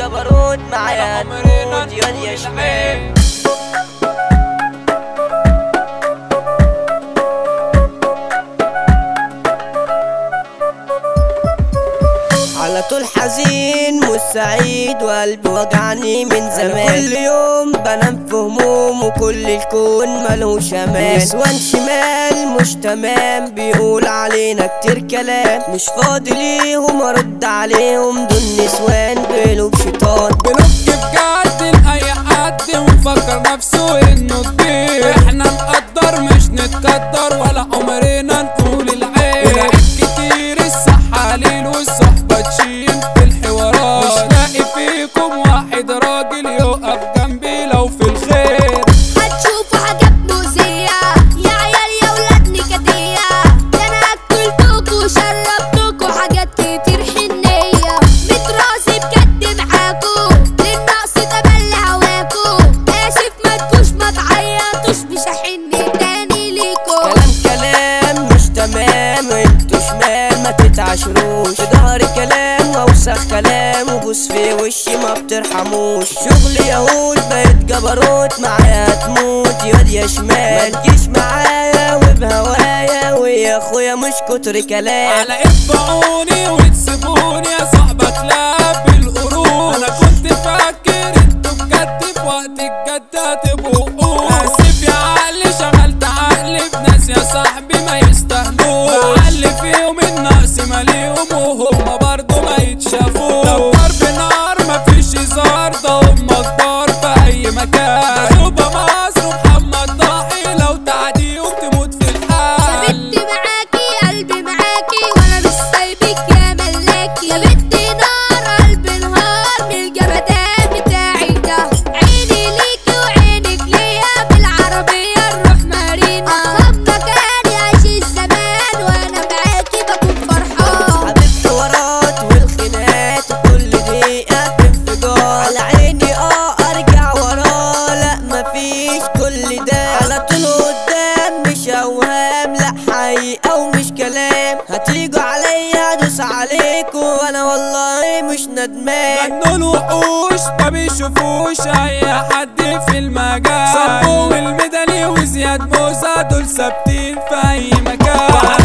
جبروت معايا تموت يا شمال. على طول حزين مش سعيد وقلبي وجعني من زمان. كل يوم بنام في هموم وكل الكون ملهوش امان. نسوان شمال مش تمام بيقول علينا كتير كلام، مش فاضي ليهم ارد عليهم دول نسوان بقلوب شيطان. بنبكي بجد لأي حد ومفكر نفسه انه كبير. احنا نقدر مش نتقدر ولا عمرنا نقول العيب. والعيب كتير الصحة ليل والصحبة تشيل في الحوارات. مش لاقي فيكم واحد راجل يقف جنبي لو في الخير. هتشوفوا حاجات مؤذية يا عيال يا ولاد نكدية. ده انا اكلتكوا وشربتكوا حاجات كتير حنية. متراسي بجد معاكوا للنقص ده بل هواكوا. اسف متكوش ما تعيطوش مش هحن تاني ليكوا. كلام مش تمام وانتوا شمال ما تتعاشروش. في ضهري كلام واوسخ كلام وبوس في وشي ما بترحموش. شغل يهود بقيت جبروت معايا تموت يا شمال. ما تجيش معايا وبهوايا ويا اخويا مش كتر كلام. على ابعوني وتسيبوني يا صاحبة كلاب بالقرون. انا كنت فاكر انتوا بجد في وقت الجد هتبقوا قول. اسف يا عقلي شغلت عقلي بناس يا صاحبي ما يستاهلوش. بعلي فيهم النقص ماليهم وهم برضه ما يتشافوش. لو ضرب نار مفيش هزار ده هم كبار في اي مكان. جنوب مصر ومحمد ضاحي لو تعديهم تموت في الحال. بنتي معاكي قلبي معاكي وانا مش سايبك يا ملاكي. يا بنتي نار قلبي نهار من الجمدان بتاعي ده. عيني ليكي وعينك ليا بالعربية نروح مارينا. اصحاب مكاني عايش الزمان وانا معاكي بكون فرحان. حبيب حوارات والخناقات وكل دقيقة انفجار. على عيني ارجع وراه لا مفيش كل ده. على طول قدام مش اوهام لا حقيقة ومش كلام. هتيجوا عليا ادوس عليكوا وانا والله مش ندمان. غنوا الوحوش ما بيشوفوش اي حد في المجال. صبوا الميدالي وزياد موزة دول ثابتين في اي مكان.